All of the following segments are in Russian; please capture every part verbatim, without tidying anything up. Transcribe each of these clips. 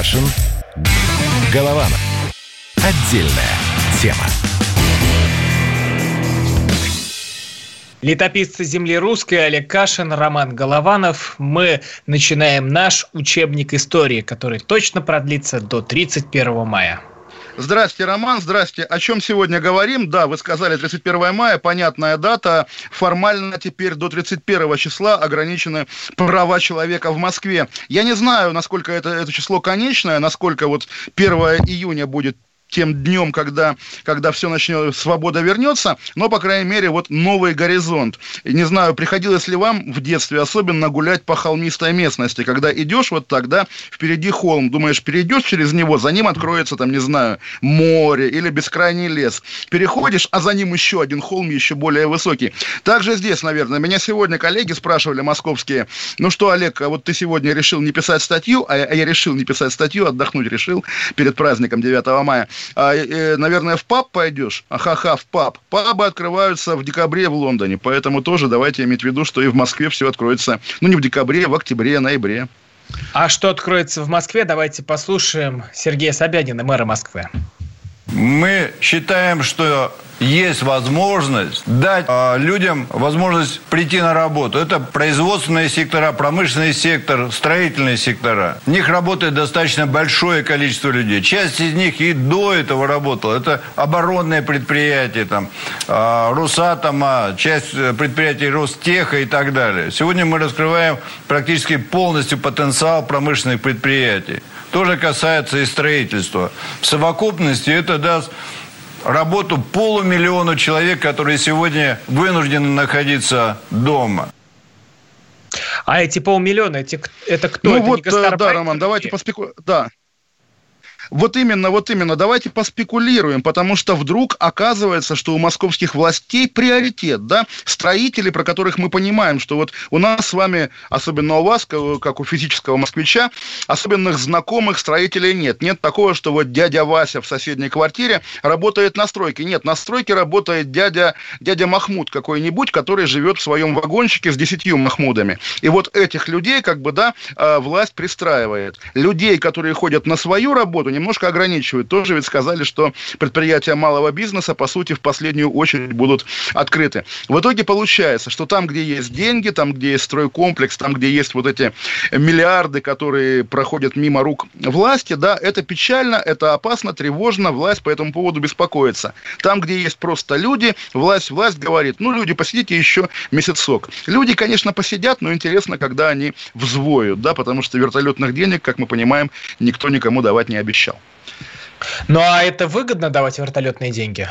Кашин, Голованов. Отдельная тема. Летописцы земли русской Олег Кашин, Роман Голованов. Мы начинаем наш учебник истории, который точно продлится до тридцать первого мая. Здрасте, Роман, здрасте. О чем сегодня говорим? Да, вы сказали тридцать первого мая, понятная дата. Формально теперь до тридцать первого числа ограничены права человека в Москве. Я не знаю, насколько это, это число конечное, насколько вот первого июня будет тем днем, когда, когда все начнет, свобода вернется, но, по крайней мере, вот новый горизонт. И не знаю, приходилось ли вам в детстве особенно гулять по холмистой местности, когда идешь вот так, да, впереди холм, думаешь, перейдешь через него, за ним откроется, там, не знаю, море или бескрайний лес. Переходишь, а за ним еще один холм, еще более высокий. Также здесь, наверное, меня сегодня коллеги спрашивали, московские, ну что, Олег, а вот ты сегодня решил не писать статью, а я, а я решил не писать статью, отдохнуть решил перед праздником девятого мая. А, э, наверное, в паб пойдешь? Ахаха, в паб. Пабы открываются в декабре в Лондоне, поэтому тоже давайте иметь в виду, что и в Москве все откроется, ну, не в декабре, а в октябре, ноябре. А что откроется в Москве, давайте послушаем Сергея Собянина, мэра Москвы. Мы считаем, что есть возможность дать э, людям возможность прийти на работу. Это производственные сектора, промышленный сектор, строительные сектора. В них работает достаточно большое количество людей. Часть из них и до этого работала. Это оборонные предприятия, там, э, Росатома, часть предприятий Ростеха и так далее. Сегодня мы раскрываем практически полностью потенциал промышленных предприятий. Тоже касается и строительства. В совокупности это даст работу полумиллиону человек, которые сегодня вынуждены находиться дома. А эти полмиллиона, эти, это кто? Ну это вот, да, Роман, давайте поспеку... Да. Вот именно, вот именно, давайте поспекулируем, потому что вдруг оказывается, что у московских властей приоритет, да, строители, про которых мы понимаем, что вот у нас с вами, особенно у вас, как у физического москвича, особенных знакомых строителей нет. Нет такого, что вот дядя Вася в соседней квартире работает на стройке. Нет, на стройке работает дядя, дядя Махмуд какой-нибудь, который живет в своем вагончике с десятью Махмудами. И вот этих людей, как бы, да, власть пристраивает. Людей, которые ходят на свою работу, немножко ограничивают. Тоже ведь сказали, что предприятия малого бизнеса, по сути, в последнюю очередь будут открыты. В итоге получается, что там, где есть деньги, там, где есть стройкомплекс, там, где есть вот эти миллиарды, которые проходят мимо рук власти, да, это печально, это опасно, тревожно, власть по этому поводу беспокоится. Там, где есть просто люди, власть, власть говорит, ну, люди, посидите еще месяцок. Люди, конечно, посидят, но интересно, когда они взвоют, да, потому что вертолетных денег, как мы понимаем, никто никому давать не обещал. Ну, а это выгодно давать вертолетные деньги?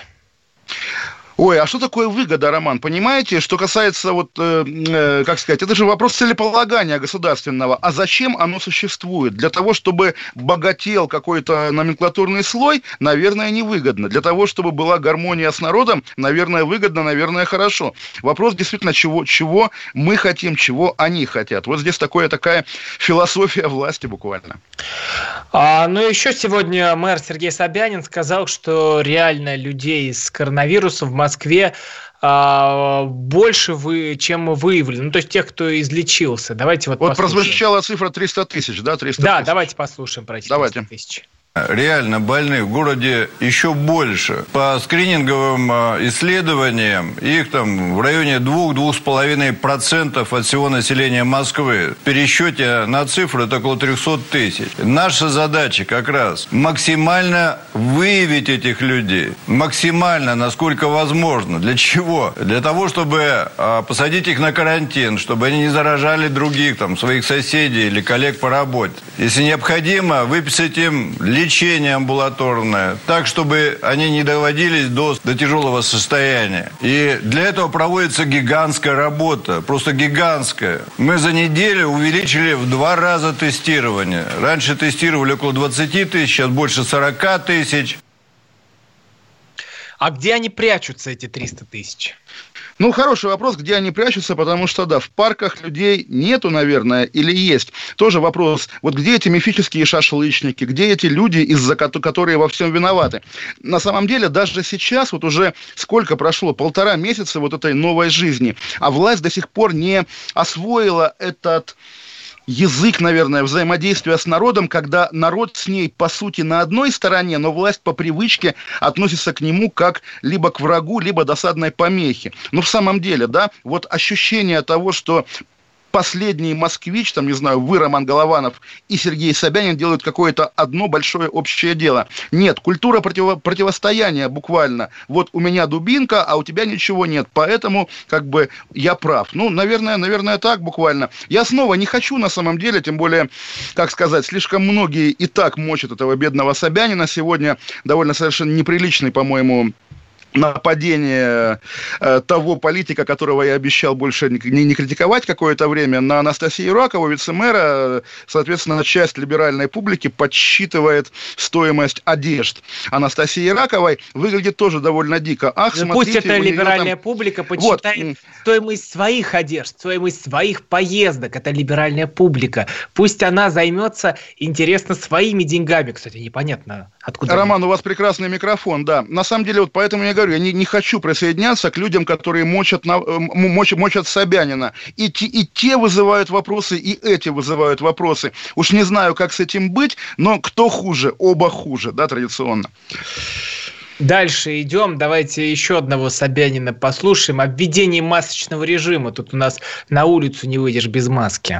Ой, а что такое выгода, Роман? Понимаете, что касается, вот, э, э, как сказать, это же вопрос целеполагания государственного. А зачем оно существует? Для того, чтобы богател какой-то номенклатурный слой, наверное, невыгодно. Для того, чтобы была гармония с народом, наверное, выгодно, наверное, хорошо. Вопрос действительно, чего, чего мы хотим, чего они хотят. Вот здесь такое, такая философия власти буквально. А, ну, еще сегодня мэр Сергей Собянин сказал, что реально людей с коронавирусом в Москве а, больше, вы, чем выявлено. Ну, то есть тех, кто излечился. Давайте вот Вот прозвучала цифра триста тысяч, да? триста да, тысяч. давайте послушаем про эти давайте. триста тысяч. Реально больных в городе еще больше. По скрининговым исследованиям их там в районе два-два с половиной процента от всего населения Москвы. В пересчете на цифры это около триста тысяч. Наша задача как раз максимально выявить этих людей. Максимально, насколько возможно. Для чего? Для того, чтобы посадить их на карантин, чтобы они не заражали других, там, своих соседей или коллег по работе. Если необходимо, выписать им лечение. Лечение амбулаторное, так, чтобы они не доводились до, до тяжелого состояния. И для этого проводится гигантская работа, просто гигантская. Мы за неделю увеличили в два раза тестирование. Раньше тестировали около двадцать тысяч, сейчас больше сорок тысяч. А где они прячутся, эти триста тысяч? Ну, хороший вопрос, где они прячутся, потому что, да, в парках людей нету, наверное, или есть. Тоже вопрос, вот где эти мифические шашлычники, где эти люди, из-за которые во всем виноваты. На самом деле, даже сейчас, вот уже сколько прошло, полтора месяца вот этой новой жизни, а власть до сих пор не освоила этот... язык, наверное, взаимодействия с народом, когда народ с ней, по сути, на одной стороне, но власть по привычке относится к нему как либо к врагу, либо досадной помехе. Но в самом деле, да, вот ощущение того, что последний москвич, там, не знаю, вы, Роман Голованов, и Сергей Собянин делают какое-то одно большое общее дело. Нет, культура противо- противостояния буквально. Вот у меня дубинка, а у тебя ничего нет, поэтому, как бы, я прав. Ну, наверное, наверное, так буквально. Я снова не хочу, на самом деле, тем более, как сказать, слишком многие и так мочат этого бедного Собянина. Сегодня довольно совершенно неприличный, по-моему, нападение э, того политика, которого я обещал больше не, не критиковать какое-то время, на Анастасию Ракову, вице-мэра. Соответственно, часть либеральной публики подсчитывает стоимость одежд Анастасии Раковой. Выглядит тоже довольно дико. Ах, ну, смотрите, пусть эта либеральная там... публика подсчитает вот. стоимость своих одежд, стоимость своих поездок. Это либеральная публика. Пусть она займется, интересно, своими деньгами. Кстати, непонятно, откуда... Роман, они. У вас прекрасный микрофон, да. На самом деле, вот поэтому я говорю, я не, не хочу присоединяться к людям, которые мочат, на, мочат, мочат Собянина. И, и те вызывают вопросы, и эти вызывают вопросы. Уж не знаю, как с этим быть, но кто хуже? Оба хуже, да, традиционно. Дальше идем. Давайте еще одного Собянина послушаем. О введении масочного режима. Тут у нас на улицу не выйдешь без маски.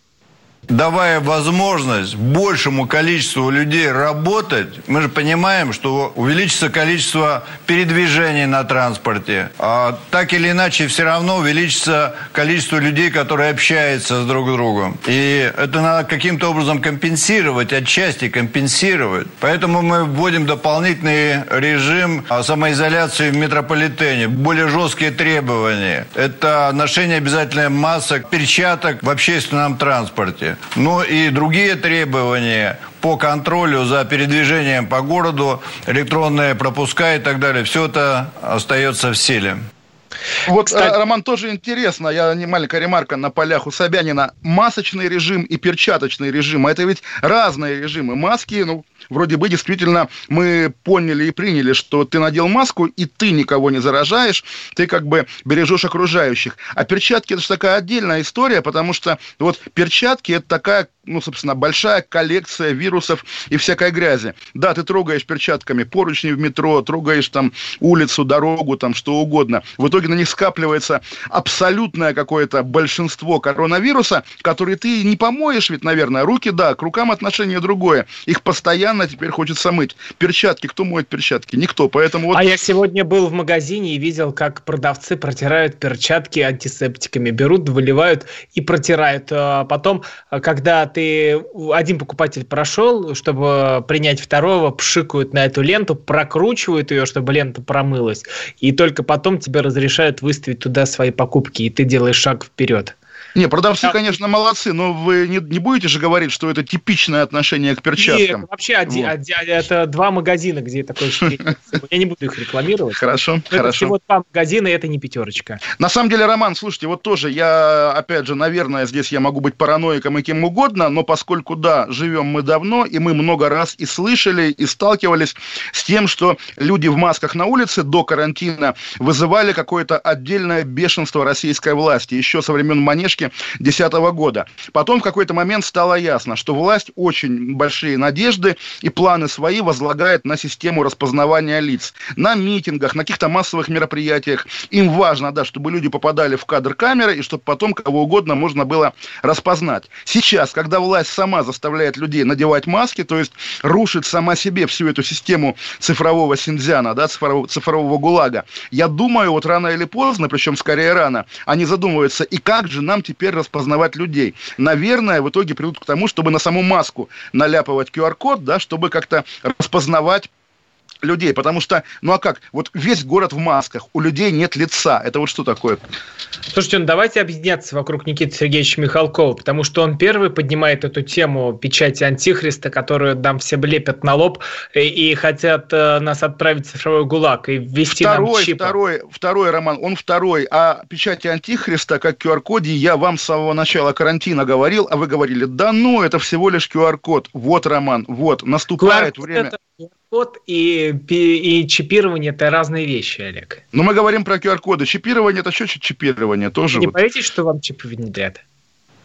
Давая возможность большему количеству людей работать, мы же понимаем, что увеличится количество передвижений на транспорте. А так или иначе, все равно увеличится количество людей, которые общаются с друг с другом. И это надо каким-то образом компенсировать, отчасти компенсировать. Поэтому мы вводим дополнительный режим самоизоляции в метрополитене, более жесткие требования. Это ношение обязательно масок, перчаток в общественном транспорте. Ну и другие требования по контролю за передвижением по городу, электронные пропуска и так далее. Все это остается в силе. Вот, Кстати... Роман, тоже интересно, я не маленькая ремарка на полях у Собянина. Масочный режим и перчаточный режим, это ведь разные режимы. Маски, ну, вроде бы действительно мы поняли и приняли, что ты надел маску, и ты никого не заражаешь, ты как бы бережешь окружающих. А перчатки — это же такая отдельная история, потому что вот перчатки — это такая, ну, собственно, большая коллекция вирусов и всякой грязи. Да, ты трогаешь перчатками поручни в метро, трогаешь там улицу, дорогу, там что угодно. В итоге на них скапливается абсолютное какое-то большинство коронавируса, которые ты не помоешь ведь, наверное. Руки, да, к рукам отношение другое. Их постоянно теперь хочется мыть. Перчатки, кто моет перчатки? Никто, поэтому вот... А я сегодня был в магазине и видел, как продавцы протирают перчатки антисептиками. Берут, выливают и протирают. Потом, когда ты один покупатель прошел, чтобы принять второго, пшикают на эту ленту, прокручивают ее, чтобы лента промылась, и только потом тебе разрешают выставить туда свои покупки, и ты делаешь шаг вперед. Не, продавцы, конечно, молодцы, но вы не, не будете же говорить, что это типичное отношение к перчаткам? Нет, вообще один, вот. один, это два магазина, где такое встретится. Я не буду их рекламировать. Хорошо, это хорошо. всего два магазина, и это не пятерочка. На самом деле, Роман, слушайте, вот тоже я, опять же, наверное, здесь я могу быть параноиком и кем угодно, но поскольку, да, живем мы давно, и мы много раз и слышали, и сталкивались с тем, что люди в масках на улице до карантина вызывали какое-то отдельное бешенство российской власти, еще со времен Манежки две тысячи десятого года. Потом в какой-то момент стало ясно, что власть очень большие надежды и планы свои возлагает на систему распознавания лиц. На митингах, на каких-то массовых мероприятиях. Им важно, да, чтобы люди попадали в кадр камеры, и чтобы потом кого угодно можно было распознать. Сейчас, когда власть сама заставляет людей надевать маски, то есть рушит сама себе всю эту систему цифрового синьцзяна, да, цифрового, цифрового ГУЛАГа, я думаю, вот рано или поздно, причем скорее рано, они задумываются, и как же нам теперь распознавать людей. Наверное, в итоге придут к тому, чтобы на саму маску наляпывать ку ар код, да, чтобы как-то распознавать людей, потому что, ну а как, вот весь город в масках, у людей нет лица, это вот что такое? Слушайте, ну давайте объединяться вокруг Никиты Сергеевича Михалкова, потому что он первый поднимает эту тему печати антихриста, которую нам все лепят на лоб и, и хотят э, нас отправить в цифровой ГУЛАГ и ввести второй, нам чипы. Второй, второй, Роман, он второй, а печати антихриста как ку ар коде я вам с самого начала карантина говорил, а вы говорили, да ну, это всего лишь ку ар код. Вот, Роман, вот, наступает ку ар код время... Это... Код и, и чипирование – это разные вещи, Олег. Но мы говорим про ку ар коды. Чипирование – это что чипирование? Тоже Вы не вот. боитесь, что вам чипы внедрят?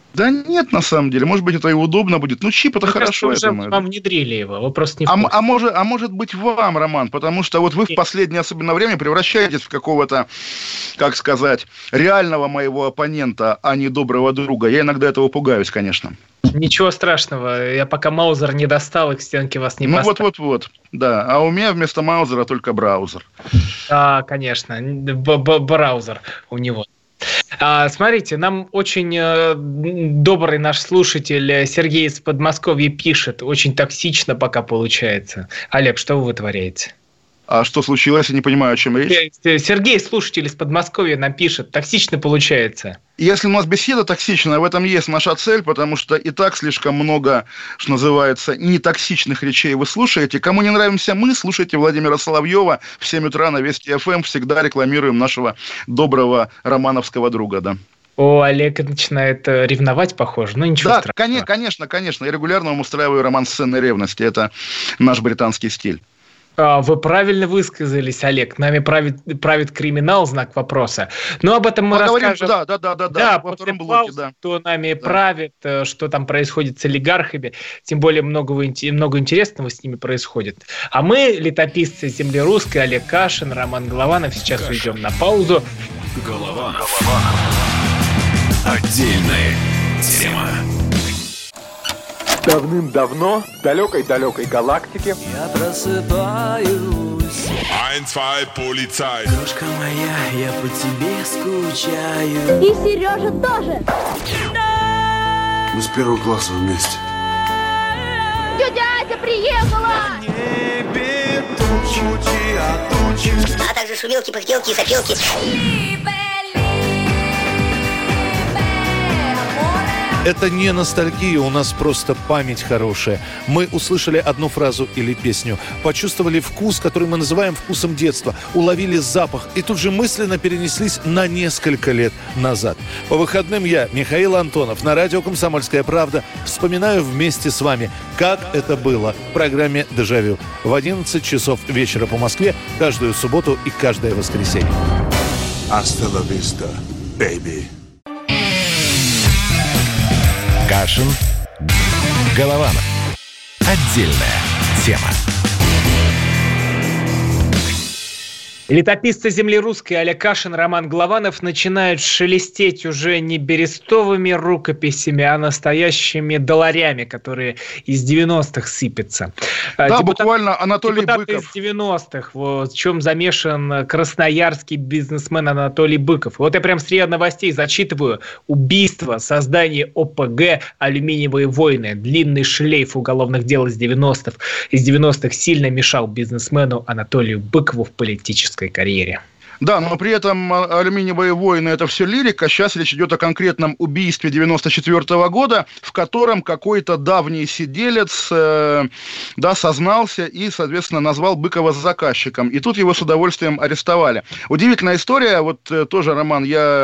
Да нет, на самом деле. Может быть, это и удобно будет. Ну, чип это Мне хорошо, кажется, я уже думаю. вам внедрили его, вы просто не в а, курсе. а, может, а может быть, вам, Роман, потому что вот вы в последнее особенно время превращаетесь в какого-то, как сказать, реального моего оппонента, а не доброго друга. Я иногда этого пугаюсь, конечно. Ничего страшного, я пока Маузер не достал и к стенке вас не ну, поставил. Ну вот-вот-вот, да. А у меня вместо Маузера только браузер. Да, конечно, браузер у него. А, смотрите, нам очень э, добрый наш слушатель Сергей из Подмосковья пишет. Очень токсично пока получается. Олег, что вы вытворяете? А что случилось? Я не понимаю, о чем речь. Сергей, слушатель из Подмосковья, нам пишет. Токсично получается. Если у нас беседа токсичная, в этом есть наша цель, потому что и так слишком много, что называется, нетоксичных речей вы слушаете. Кому не нравимся мы, слушайте Владимира Соловьева в семь утра на Вести эф эм. Всегда рекламируем нашего доброго романовского друга, да. О, Олег начинает ревновать, похоже. Ну, ничего да, страшного. Да, конечно, конечно. Я регулярно вам устраиваю роман-сцены ревности. Это наш британский стиль. Вы правильно высказались, Олег. Нами правит, правит криминал, знак вопроса. Но об этом мы Поговорим, расскажем. Да, да, да, да. Да, во после блоке, пауз, да. кто нами да. правит, что там происходит с олигархами. Тем более много, много интересного с ними происходит. А мы, летописцы земли русской, Олег Кашин, Роман Голованов, сейчас Кашин. Уйдем на паузу. Голованов. Отдельная тема. Давным-давно, в далекой-далекой галактике я просыпаюсь. Ein, zwei, полицай. Крошка моя, я по тебе скучаю. И Сережа тоже. Мы с первого класса вместе. Тетя Ася приехала! На небе тучи, а тучи. А также шумелки, пыхтелки и сопелки. Это не ностальгия, у нас просто память хорошая. Мы услышали одну фразу или песню, почувствовали вкус, который мы называем вкусом детства, уловили запах и тут же мысленно перенеслись на несколько лет назад. По выходным я, Михаил Антонов, на радио «Комсомольская правда» вспоминаю вместе с вами, как это было в программе «Дежавю» в одиннадцать часов вечера по Москве каждую субботу и каждое воскресенье. Hasta la vista, baby. Кашин, Голованов. Отдельная тема. Летописцы земли русской Олег Кашин, Роман Голованов начинают шелестеть уже не берестовыми рукописями, а настоящими долларями, которые из девяностых сыпятся. Да, депутат, буквально Анатолий депутат Быков. из девяностых, вот, в чем замешан красноярский бизнесмен Анатолий Быков. Вот я прям с РИА Новостей зачитываю. Убийство, создание о пэ гэ, алюминиевые войны, длинный шлейф уголовных дел из девяностых. Из девяностых сильно мешал бизнесмену Анатолию Быкову в политической карьере. Да, но при этом «Алюминиевые войны» — это все лирика. Сейчас речь идет о конкретном убийстве девяносто четвёртого года, в котором какой-то давний сиделец э, да, сознался и, соответственно, назвал Быкова заказчиком. И тут его с удовольствием арестовали. Удивительная история. Вот э, тоже, Роман,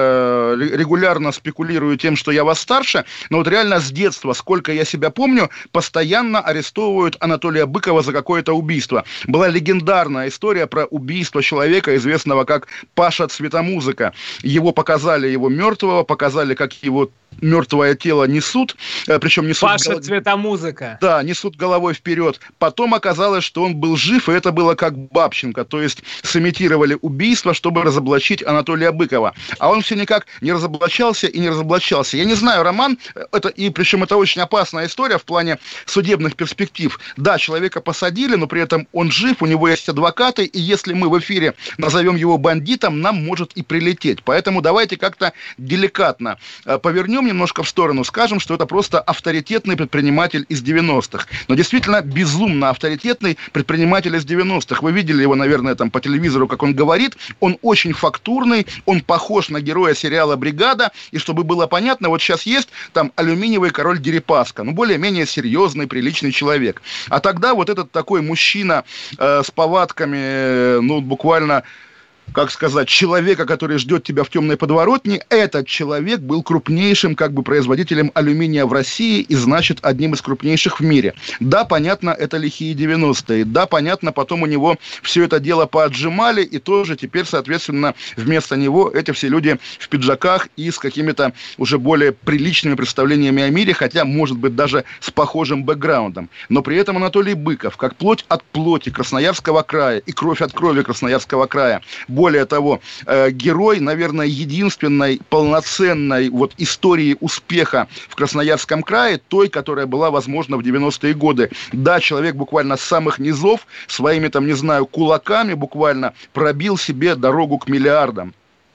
я регулярно спекулирую тем, что я вас старше, но вот реально с детства, сколько я себя помню, постоянно арестовывают Анатолия Быкова за какое-то убийство. Была легендарная история про убийство человека, известного как Паша Цветомузыка. Его показали, его мертвого, показали, как его мертвое тело несут, причем несут... Паша голов... Цветомузыка. Да, несут головой вперед. Потом оказалось, что он был жив, и это было как Бабченко, то есть сымитировали убийство, чтобы разоблачить Анатолия Быкова. А он все никак не разоблачался и не разоблачался. Я не знаю, Роман, это, и причем это очень опасная история в плане судебных перспектив. Да, человека посадили, но при этом он жив, у него есть адвокаты, и если мы в эфире назовем его бандитом, нам может и прилететь. Поэтому давайте как-то деликатно повернем немножко в сторону, скажем, что это просто авторитетный предприниматель из девяностых. Но действительно безумно авторитетный предприниматель из девяностых. Вы видели его, наверное, там по телевизору, как он говорит. Он очень фактурный, он похож на героя сериала «Бригада». И чтобы было понятно, вот сейчас есть там алюминиевый король Дерипаска, ну, более-менее серьезный, приличный человек. А тогда вот этот такой мужчина э, с повадками, э, ну, буквально... как сказать, человека, который ждет тебя в темной подворотне, этот человек был крупнейшим как бы производителем алюминия в России и, значит, одним из крупнейших в мире. Да, понятно, это лихие девяностые. Да, понятно, потом у него все это дело поотжимали, и тоже теперь, соответственно, вместо него эти все люди в пиджаках и с какими-то уже более приличными представлениями о мире, хотя, может быть, даже с похожим бэкграундом. Но при этом Анатолий Быков, как плоть от плоти Красноярского края и кровь от крови Красноярского края, более того, э, герой, наверное, единственной полноценной вот истории успеха в Красноярском крае, той, которая была возможна в девяностые годы. Да, человек буквально с самых низов, своими, там, не знаю, кулаками буквально пробил себе дорогу к миллиардам.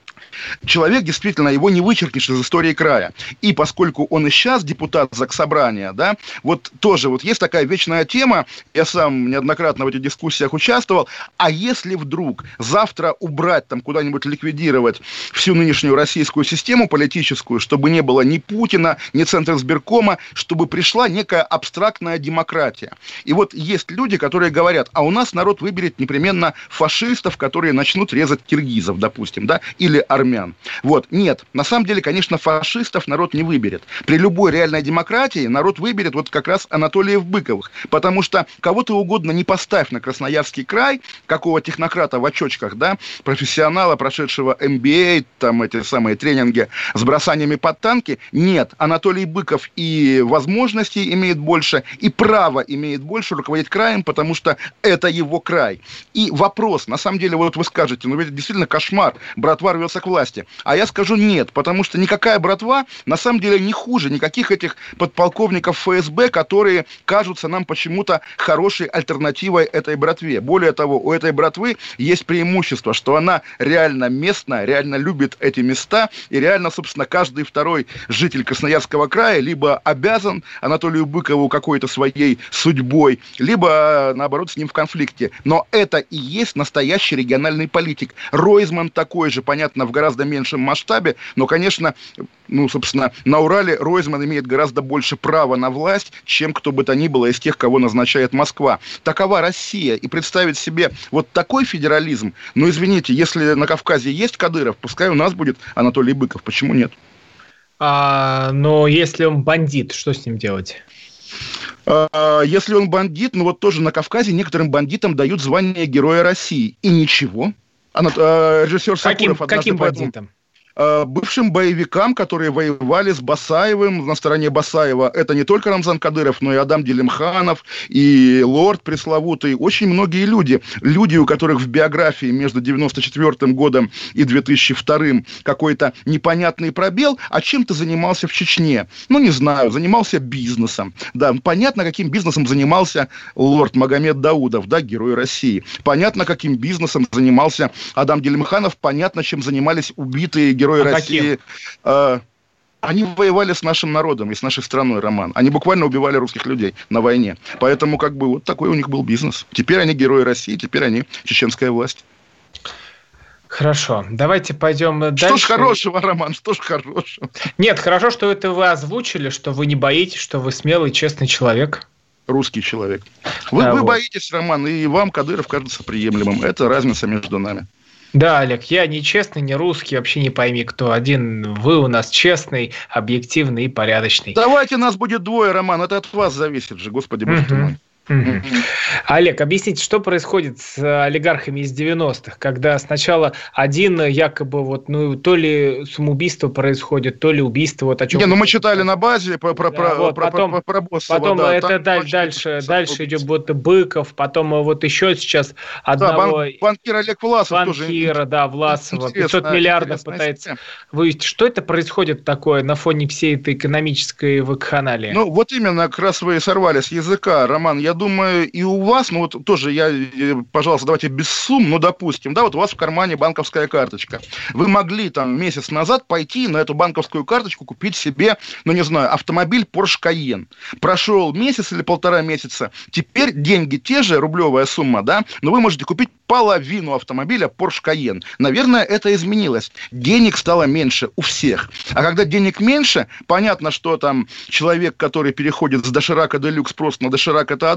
Человек, действительно, его не вычеркнешь из истории края. И поскольку он и сейчас депутат Заксобрания, да, вот тоже вот есть такая вечная тема, я сам неоднократно в этих дискуссиях участвовал, а если вдруг завтра убрать, там, куда-нибудь ликвидировать всю нынешнюю российскую систему политическую, чтобы не было ни Путина, ни Центризбиркома, чтобы пришла некая абстрактная демократия. И вот есть люди, которые говорят, а у нас народ выберет непременно фашистов, которые начнут резать киргизов, допустим, да, или армян. Вот, нет, на самом деле, конечно, фашистов народ не выберет. При любой реальной демократии народ выберет вот как раз Анатолиев Быковых, потому что кого ты угодно не поставь на Красноярский край, какого технократа в очочках, да, профессионала, прошедшего эм би эй, там эти самые тренинги с бросаниями под танки, нет, Анатолий Быков и возможностей имеет больше, и право имеет больше руководить краем, потому что это его край. И вопрос, на самом деле, вот вы скажете, ну ведь действительно кошмар, братва рвется к власти. А я скажу нет, потому что никакая братва на самом деле не хуже никаких этих подполковников эф эс бэ, которые кажутся нам почему-то хорошей альтернативой этой братве. Более того, у этой братвы есть преимущество, что она реально местная, реально любит эти места, и реально, собственно, каждый второй житель Красноярского края либо обязан Анатолию Быкову какой-то своей судьбой, либо, наоборот, с ним в конфликте. Но это и есть настоящий региональный политик. Ройзман такой же, понятно, в гораздо меньшем масштабе, но, конечно, ну, собственно, на Урале Ройзман имеет гораздо больше права на власть, чем кто бы то ни было из тех, кого назначает Москва. Такова Россия. И представить себе вот такой федерализм, ну, извините, если на Кавказе есть Кадыров, пускай у нас будет Анатолий Быков. Почему нет? А, но если он бандит, что с ним делать? А, если он бандит, ну вот тоже на Кавказе некоторым бандитам дают звание Героя России. И ничего. Она, э, режиссер каким, Сакуров... Каким бандитом? Э, бывшим боевикам, которые воевали с Басаевым, на стороне Басаева. Это не только Рамзан Кадыров, но и Адам Делимханов, и Лорд пресловутый. Очень многие люди. Люди, у которых в биографии между девяносто четвёртым годом и две тысячи вторым какой-то непонятный пробел. А чем ты занимался в Чечне? Ну, не знаю. Занимался бизнесом. Да, понятно, каким бизнесом занимался Лорд Магомед Даудов, да, Герой России. Понятно, каким бизнесом занимался Адам Делимханов. Понятно, чем занимались убитые герои а России. Э, они воевали с нашим народом и с нашей страной, Роман. Они буквально убивали русских людей на войне. Поэтому как бы вот такой у них был бизнес. Теперь они герои России, теперь они чеченская власть. Хорошо, давайте пойдем дальше. Что ж хорошего, Роман, что ж хорошего? Нет, хорошо, что это вы озвучили, что вы не боитесь, что вы смелый, честный человек. Русский человек. Вы, а, вы вот. боитесь, Роман, и вам Кадыров кажется приемлемым. Это разница между нами. Да, Олег, я не честный, не русский, вообще не пойми, кто один. Вы у нас честный, объективный и порядочный. Давайте нас будет двое, Роман, это от вас зависит же, господи боже ты мой. Mm-hmm. Олег, объясните, что происходит с олигархами из девяностых, когда сначала один якобы вот, ну, то ли самоубийство происходит, то ли убийство, вот о чем... Не, ну мы читали на базе про, про, да, вот, про, потом, про, про Боссова, потом да, это дальше, дальше, дальше идет вот Быков, потом вот еще сейчас одного... Да, бан, банкир Олег Власов банкира, тоже. Банкира, да, Власова, пятьсот миллиардов пытается вывести. Что это происходит такое на фоне всей этой экономической вакханалии? Ну, вот именно, как раз вы сорвали с языка, Роман, я думаю, и у вас, ну вот тоже я, пожалуйста, давайте без сумм, ну, допустим, да, вот у вас в кармане банковская карточка. Вы могли там месяц назад пойти на эту банковскую карточку купить себе, ну, не знаю, автомобиль Porsche Cayenne. Прошел месяц или полтора месяца, теперь деньги те же, рублевая сумма, да, но вы можете купить половину автомобиля Porsche Cayenne. Наверное, это изменилось. Денег стало меньше у всех. А когда денег меньше, понятно, что там человек, который переходит с доширака Делюкс просто на доширак, это одно,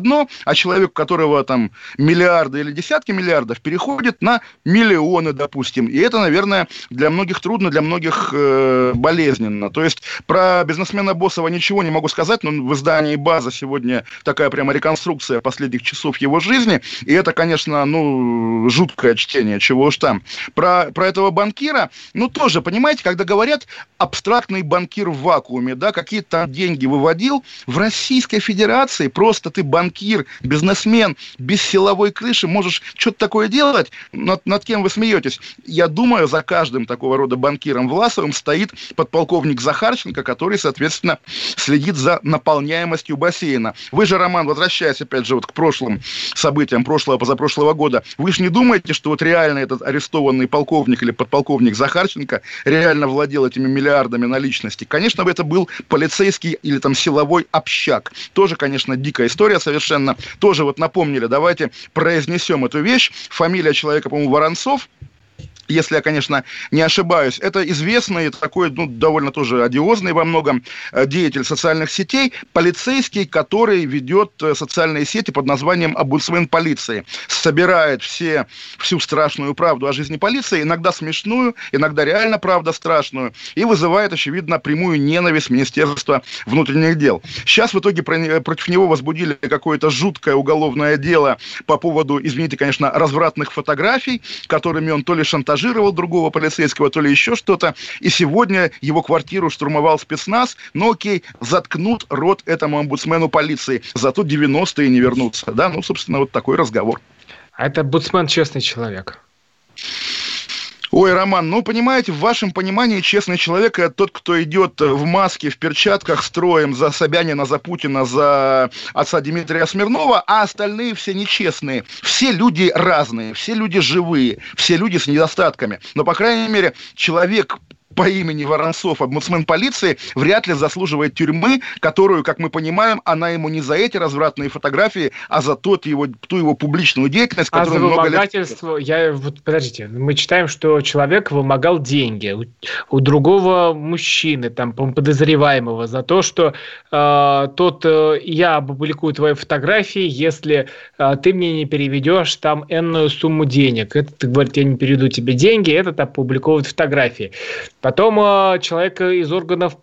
одно, а человек, у которого там миллиарды или десятки миллиардов, переходит на миллионы, допустим. И это, наверное, для многих трудно, для многих э, болезненно. То есть про бизнесмена Боссова ничего не могу сказать, но в издании «База» сегодня такая прямо реконструкция последних часов его жизни, и это, конечно, ну, жуткое чтение, чего уж там. Про, про этого банкира, ну, тоже, понимаете, когда говорят абстрактный банкир в вакууме, да, какие-то там деньги выводил, в Российской Федерации просто ты банкир, бизнесмен, без силовой крыши, можешь что-то такое делать, над, над кем вы смеетесь. Я думаю, за каждым такого рода банкиром Власовым стоит подполковник Захарченко, который, соответственно, следит за наполняемостью бассейна. Вы же, Роман, возвращаясь, опять же, вот к прошлым событиям прошлого, позапрошлого года, вы же не думаете, что вот реально этот арестованный полковник или подполковник Захарченко реально владел этими миллиардами наличности? Конечно, это был полицейский или там силовой общак. Тоже, конечно, дикая история совершенно. Тоже вот напомнили, давайте произнесем эту вещь. Фамилия человека, по-моему, Воронцов, если я, конечно, не ошибаюсь. Это известный, такой, ну, довольно тоже одиозный во многом деятель социальных сетей, полицейский, который ведет социальные сети под названием «Омбудсмен полиции». Собирает все, всю страшную правду о жизни полиции, иногда смешную, иногда реально правда страшную, и вызывает, очевидно, прямую ненависть Министерства внутренних дел. Сейчас в итоге против него возбудили какое-то жуткое уголовное дело по поводу, извините, конечно, развратных фотографий, которыми он то ли шантажировал другого полицейского, то ли еще что-то. И сегодня его квартиру штурмовал спецназ. Но окей, заткнут рот этому омбудсмену полиции. Зато девяностые не вернутся. Да, ну, собственно, вот такой разговор. А это омбудсмен честный человек. Ой, Роман, ну, понимаете, в вашем понимании честный человек – это тот, кто идет в маске, в перчатках, строем за Собянина, за Путина, за отца Дмитрия Смирнова, а остальные все нечестные. Все люди разные, все люди живые, все люди с недостатками. Но, по крайней мере, человек по имени Воронцов, омбудсмен полиции, вряд ли заслуживает тюрьмы, которую, как мы понимаем, она ему не за эти развратные фотографии, а за тот его, ту его публичную деятельность, а которую за много вымогательство, лет... я, вот, подождите, мы читаем, что человек вымогал деньги у, у другого мужчины, там, подозреваемого, за то, что э, тот, э, я опубликую твои фотографии, если э, ты мне не переведешь там энную сумму денег. Этот говорит, я не переведу тебе деньги, этот опубликовывает фотографии. Потом э, человек из органов...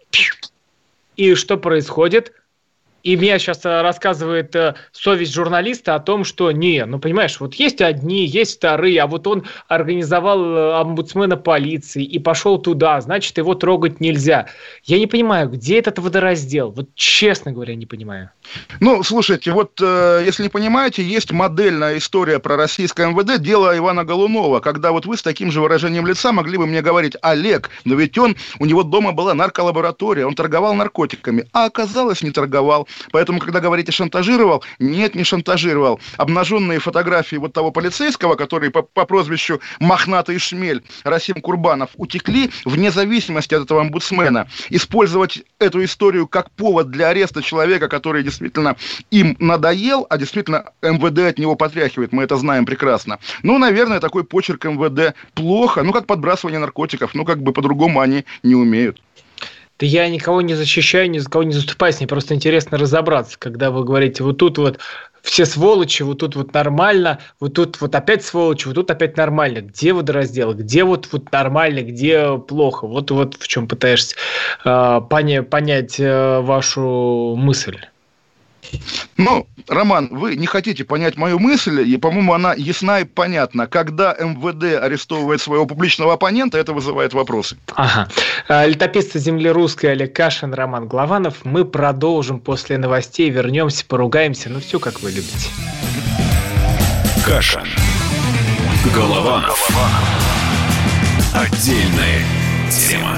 И что происходит? И мне сейчас рассказывает э, совесть журналиста о том, что не, ну понимаешь, вот есть одни, есть вторые, а вот он организовал э, омбудсмена полиции и пошел туда, значит, его трогать нельзя. Я не понимаю, где этот водораздел? Вот честно говоря, не понимаю. Ну, слушайте, вот э, если не понимаете, есть модельная история про российское МВД, дело Ивана Голунова, когда вот вы с таким же выражением лица могли бы мне говорить: Олег, но ведь он, у него дома была нарколаборатория, он торговал наркотиками, а оказалось, не торговал. Поэтому, когда говорите «шантажировал», нет, не шантажировал. Обнаженные фотографии вот того полицейского, который по, по прозвищу «Мохнатый шмель» Расим Курбанов, утекли вне зависимости от этого омбудсмена. Использовать эту историю как повод для ареста человека, который действительно им надоел, а действительно МВД от него потряхивает, мы это знаем прекрасно. Ну, наверное, такой почерк МВД плохо, ну, как подбрасывание наркотиков, ну, как бы по-другому они не умеют. Да я никого не защищаю, ни за кого не заступаюсь, мне просто интересно разобраться, когда вы говорите, вот тут вот все сволочи, вот тут вот нормально, вот тут вот опять сволочи, вот тут опять нормально. Где водораздел? Где вот, вот нормально, где плохо? Вот, вот в чем пытаешься э, поня- понять э, вашу мысль. Ну, Роман, вы не хотите понять мою мысль, и, по-моему, она ясна и понятна. Когда МВД арестовывает своего публичного оппонента, это вызывает вопросы. Ага. Летописцы земли русской Олег Кашин, Роман Голованов. Мы продолжим после новостей, вернемся, поругаемся. Ну, все, как вы любите. Кашин. Голованов. Отдельная тема.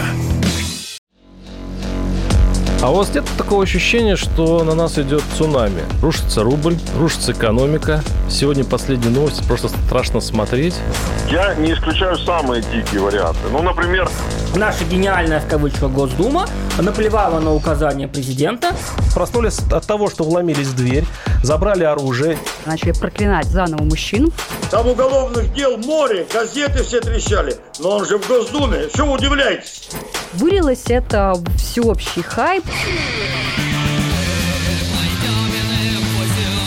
А у вас нет такого ощущения, что на нас идет цунами? Рушится рубль, рушится экономика. Сегодня последняя новость, просто страшно смотреть. Я не исключаю самые дикие варианты. Ну, например... Наша гениальная, в кавычках, Госдума наплевала на указания президента. Проснулись от того, что вломились в дверь, забрали оружие. Начали проклинать заново мужчин. Там уголовных дел море, газеты все трещали. Но он же в Госдуме, что вы удивляетесь? Вылилось это в всеобщий хайп.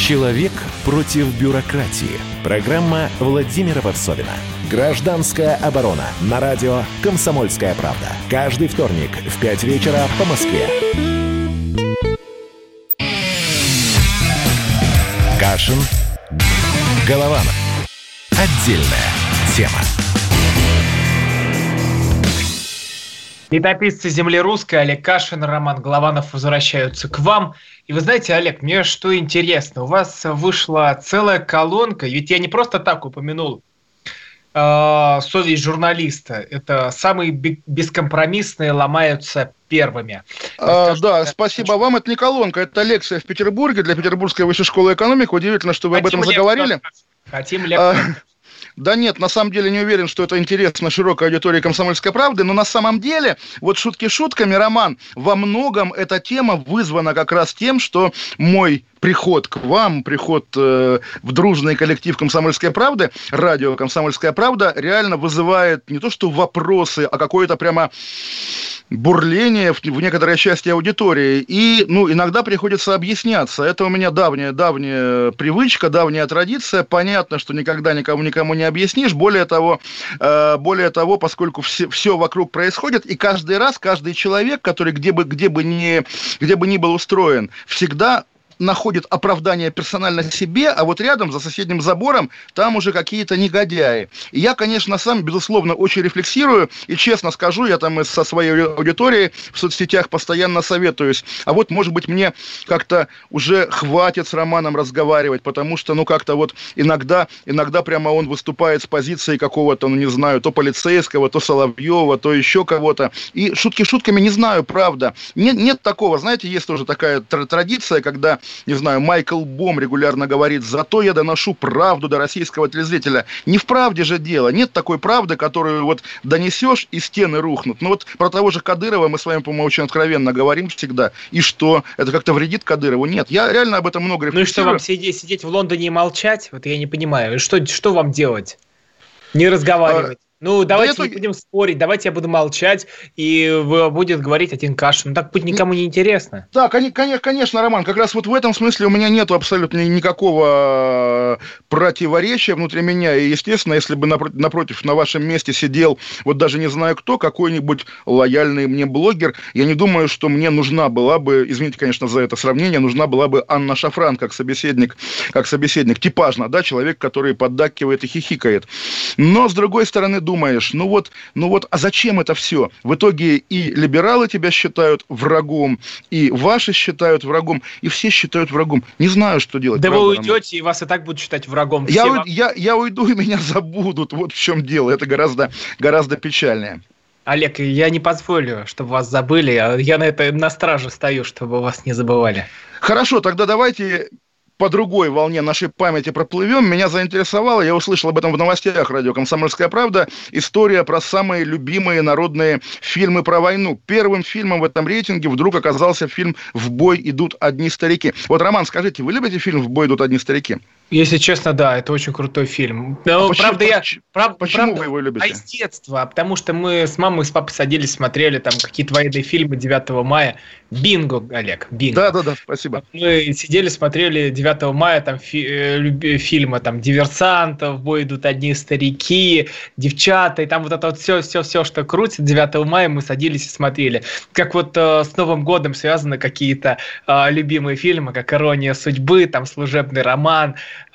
Человек против бюрократии. Программа Владимира Варсовина. Гражданская оборона. На радио «Комсомольская правда». Каждый вторник в пять вечера по Москве. Кашин. Голованов. Отдельная тема. Летописцы земли русской Олег Кашин, Роман Голованов возвращаются к вам. И вы знаете, Олег, мне что интересно, у вас вышла целая колонка, ведь я не просто так упомянул э, совесть журналиста. Это самые бескомпромиссные ломаются первыми. А, Скажу, да, спасибо очень... вам. Это не колонка, это лекция в Петербурге для Петербургской высшей школы экономики. Удивительно, что вы Хотим об этом заговорили. Хотим лекцию. А... Да нет, на самом деле не уверен, что это интересно широкой аудитории «Комсомольской правды», но на самом деле, вот шутки шутками, Роман, во многом эта тема вызвана как раз тем, что мой приход к вам, приход э, в дружный коллектив «Комсомольской правды», радио «Комсомольская правда» реально вызывает не то что вопросы, а какое-то прямо бурление в, в некоторой части аудитории. И, ну, иногда приходится объясняться. Это у меня давняя-давняя привычка, давняя традиция. Понятно, что никогда никому никому не объяснишь. Более того, э, более того, поскольку все, все вокруг происходит, и каждый раз, каждый человек, который где бы, где бы, ни, где бы ни был устроен, всегда находит оправдание персонально себе, а вот рядом, за соседним забором, там уже какие-то негодяи. И я, конечно, сам, безусловно, очень рефлексирую, и честно скажу, я там со своей аудиторией в соцсетях постоянно советуюсь. А вот, может быть, мне как-то уже хватит с Романом разговаривать, потому что, ну, как-то вот иногда, иногда прямо он выступает с позиции какого-то, ну, не знаю, то полицейского, то Соловьева, то еще кого-то. И шутки шутками, не знаю, правда. Нет, нет такого, знаете, есть тоже такая традиция, когда не знаю, Майкл Бом регулярно говорит: зато я доношу правду до российского телезрителя. Не в правде же дело. Нет такой правды, которую вот донесешь, и стены рухнут. Ну вот про того же Кадырова мы с вами, по-моему, очень откровенно говорим всегда. И что? Это как-то вредит Кадырову? Нет, я реально об этом много рефлексирую. Ну и что, вам сидеть, сидеть в Лондоне и молчать? Вот я не понимаю. Что, что вам делать? Не разговаривать? А... Ну, давайте да не это... будем спорить, давайте я буду молчать, и будет говорить один Кашин. Ну, так будет никому не интересно. Да, конечно, конечно, Роман, как раз вот в этом смысле у меня нету абсолютно никакого противоречия внутри меня. И, естественно, если бы напротив, напротив на вашем месте сидел, вот даже не знаю кто, какой-нибудь лояльный мне блогер, я не думаю, что мне нужна была бы, извините, конечно, за это сравнение, нужна была бы Анна Шафран как собеседник, как собеседник, типажно, да, человек, который поддакивает и хихикает. Но, с другой стороны, думаешь, ну вот, ну вот, а зачем это все? В итоге и либералы тебя считают врагом, и ваши считают врагом, и все считают врагом. Не знаю, что делать. Да правда, вы уйдете, Роман. И вас и так будут считать врагом. Я, вам... я, я уйду, и меня забудут. Вот в чем дело. Это гораздо, гораздо печальнее. Олег, я не позволю, чтобы вас забыли. Я на это на страже стою, чтобы вас не забывали. Хорошо, тогда давайте... по другой волне нашей памяти проплывем. Меня заинтересовало, я услышал об этом в новостях радио «Комсомольская правда», история про самые любимые народные фильмы про войну. Первым фильмом в этом рейтинге вдруг оказался фильм «В бой идут одни старики». Вот, Роман, скажите, вы любите фильм «В бой идут одни старики»? Если честно, да, это очень крутой фильм. Но, а почему, правда, я, прав, почему правда, вы его любите? А из детства, потому что мы с мамой и с папой садились, смотрели там какие-то военные фильмы девятого мая. Бинго, Олег, бинго. Да-да-да, спасибо. Мы сидели, смотрели девятого мая там фи- э, фильмы, там, «Диверсантов», «В бой идут одни старики», «Девчата», и там вот это вот все-все-все, что крутит девятого мая, мы садились и смотрели. Как вот э, с Новым годом связаны какие-то э, любимые фильмы, как «Ирония судьбы», там, «Служебный роман»,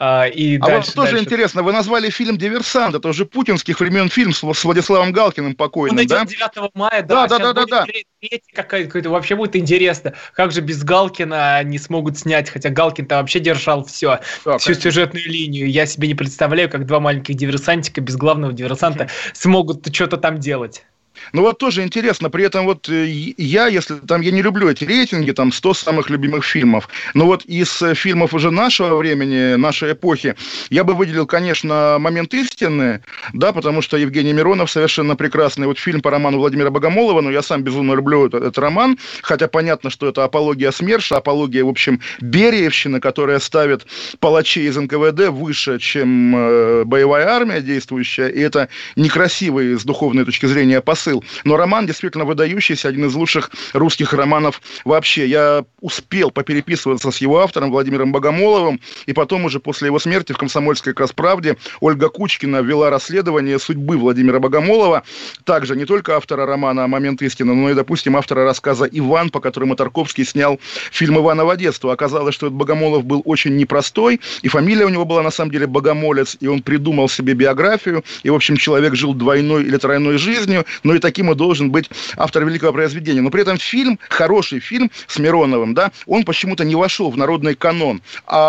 И а дальше, вот тоже дальше. Интересно, вы назвали фильм «Диверсант», это уже путинских времен фильм с, с Владиславом Галкиным покойным, Он да? идет девятого мая, да, да, да, да, да, да. Какая-то, вообще будет интересно, как же без Галкина они смогут снять, хотя Галкин-то вообще держал все, да, всю конечно. Сюжетную линию. Я себе не представляю, как два маленьких диверсантика без главного диверсанта смогут что-то там делать. Ну вот тоже интересно, при этом вот я, если там, я не люблю эти рейтинги, там сто самых любимых фильмов, но вот из фильмов уже нашего времени, нашей эпохи, я бы выделил, конечно, «Момент истины», да, потому что Евгений Миронов совершенно прекрасный, вот фильм по роману Владимира Богомолова, но я сам безумно люблю этот, этот роман, хотя понятно, что это апология СМЕРШа, апология, в общем, Бериевщины, которая ставит палачей из эн ка вэ дэ выше, чем э, боевая армия действующая, и это некрасивый с духовной точки зрения посыл. посыл. Но роман действительно выдающийся, один из лучших русских романов вообще. Я успел попереписываться с его автором Владимиром Богомоловым, и потом уже после его смерти в «Комсомольской как раз правде» Ольга Кучкина вела расследование судьбы Владимира Богомолова, также не только автора романа «Момент истины», но и, допустим, автора рассказа «Иван», по которому Тарковский снял фильм «Иваново детство». Оказалось, что этот Богомолов был очень непростой, и фамилия у него была на самом деле Богомолец, и он придумал себе биографию, и, в общем, человек жил двойной или тройной жизнью, но и таким и должен быть автор великого произведения. Но при этом фильм, хороший фильм с Мироновым, да, он почему-то не вошел в народный канон,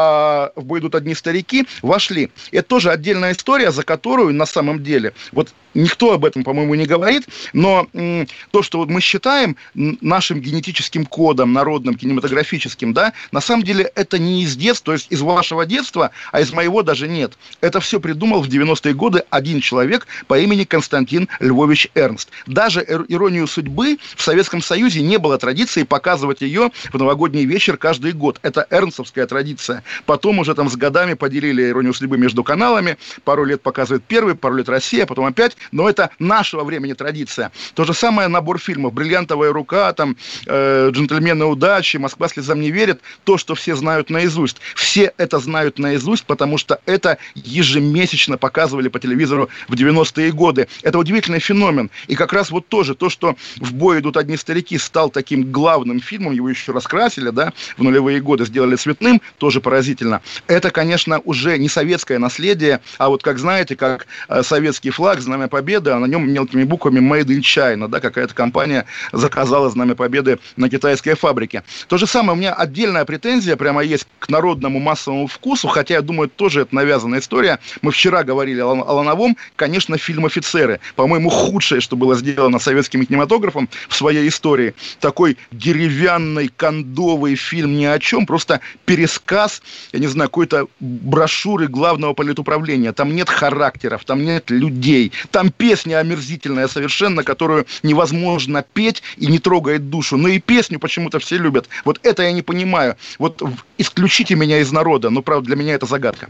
а в «В бой идут одни старики» вошли. Это тоже отдельная история, за которую на самом деле, вот никто об этом, по-моему, не говорит, но м, то, что вот мы считаем нашим генетическим кодом, народным, кинематографическим, да, на самом деле это не из детства, то есть из вашего детства, а из моего даже нет. Это все придумал в девяностые годы один человек по имени Константин Львович Эрнст. Даже «Иронию судьбы» в Советском Союзе не было традиции показывать ее в новогодний вечер каждый год. Это эрнстовская традиция. Потом уже там с годами поделили «Иронию судьбы» между каналами. Пару лет показывает первый, пару лет Россия, потом опять. Но это нашего времени традиция. То же самое набор фильмов. «Бриллиантовая рука», там, э, «Джентльмены удачи», «Москва слезам не верит». То, что все знают наизусть. Все это знают наизусть, потому что это ежемесячно показывали по телевизору в девяностые годы. Это удивительный феномен. И как раз вот тоже то, что «В бой идут одни старики» стал таким главным фильмом, его еще раскрасили, да, в нулевые годы сделали цветным, тоже поразительно. Это, конечно, уже не советское наследие, а вот, как знаете, как э, советский флаг, знамя Победы, а на нем мелкими буквами «Made in China», да, какая-то компания заказала Знамя Победы на китайской фабрике. То же самое, у меня отдельная претензия прямо есть к народному массовому вкусу, хотя, я думаю, тоже это навязанная история. Мы вчера говорили о, о Лановом, конечно, фильм «Офицеры». По-моему, худшее, что было сделано советским кинематографом в своей истории. Такой деревянный, кондовый фильм ни о чем, просто пересказ, я не знаю, какой-то брошюры главного политуправления. Там нет характеров, там нет людей, там песня омерзительная совершенно, которую невозможно петь и не трогает душу. Но и песню почему-то все любят. Вот это я не понимаю. Вот исключите меня из народа. Но, правда, для меня это загадка.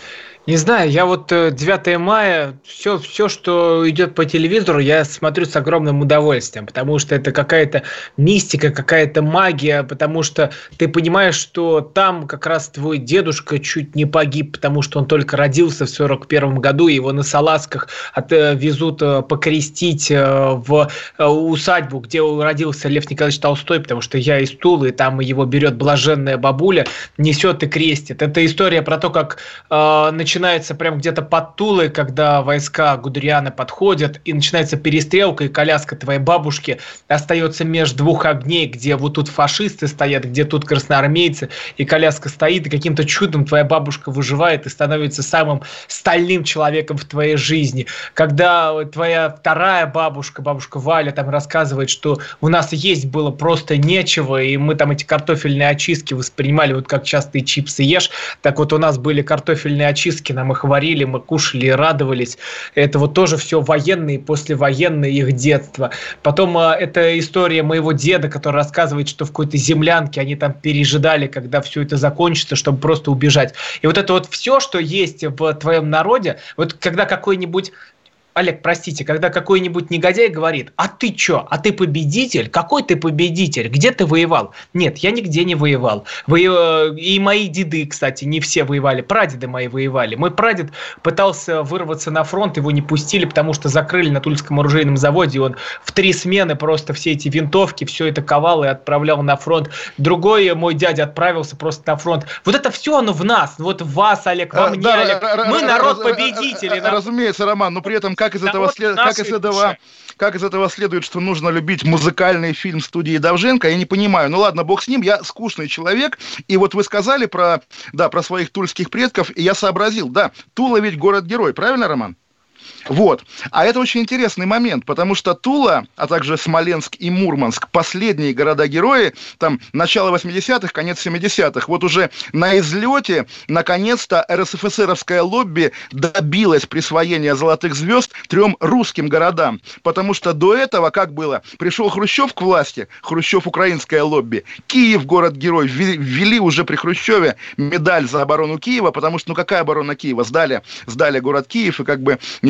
Не знаю, я вот девятое мая, все, все, что идет по телевизору, я смотрю с огромным удовольствием, потому что это какая-то мистика, какая-то магия, потому что ты понимаешь, что там как раз твой дедушка чуть не погиб, потому что он только родился в сорок первом году, и его на салазках везут покрестить в усадьбу, где родился Лев Николаевич Толстой, потому что я из Тулы, и там его берет блаженная бабуля, несет и крестит. Это история про то, как э, начинается прямо где-то под Тулой, когда войска Гудериана подходят, и начинается перестрелка, и коляска твоей бабушки остается между двух огней, где вот тут фашисты стоят, где тут красноармейцы, и коляска стоит, и каким-то чудом твоя бабушка выживает и становится самым стальным человеком в твоей жизни. Когда твоя вторая бабушка, бабушка Валя, там рассказывает, что у нас есть было просто нечего, и мы там эти картофельные очистки воспринимали, вот как часто и чипсы ешь, так вот у нас были картофельные очистки, нам их варили, мы кушали и радовались. Это вот тоже все военные, послевоенные их детство. Потом э, это история моего деда, который рассказывает, что в какой-то землянке они там пережидали, когда все это закончится, чтобы просто убежать. И вот это вот все, что есть в твоем народе, вот когда какой-нибудь Олег, простите, когда какой-нибудь негодяй говорит: а ты чё? А ты победитель? Какой ты победитель? Где ты воевал? Нет, я нигде не воевал. Вы... И мои деды, кстати, не все воевали. Прадеды мои воевали. Мой прадед пытался вырваться на фронт, его не пустили, потому что закрыли на Тульском оружейном заводе. Он в три смены просто все эти винтовки, все это ковал и отправлял на фронт. Другой мой дядя отправился просто на фронт. Вот это все оно в нас. Вот в вас, Олег, во мне, Олег. Мы народ победителей. Разумеется, Роман, но при этом как из этого, след... как, из этого... как из этого следует, что нужно любить музыкальный фильм студии Довженко, я не понимаю. Ну ладно, бог с ним, я скучный человек. И вот вы сказали про, да, про своих тульских предков, и я сообразил, да, Тула ведь город-герой, правильно, Роман? Вот. А это очень интересный момент, потому что Тула, а также Смоленск и Мурманск, последние города-герои, там, начало восьмидесятых, конец семидесятых, вот уже на излете, наконец-то, РСФСРовское лобби добилось присвоения золотых звезд трем русским городам, потому что до этого, как было, пришел Хрущев к власти, Хрущев украинское лобби, Киев, город-герой, ввели уже при Хрущеве медаль за оборону Киева, потому что, ну, какая оборона Киева? Сдали, сдали город Киев, и как бы ничего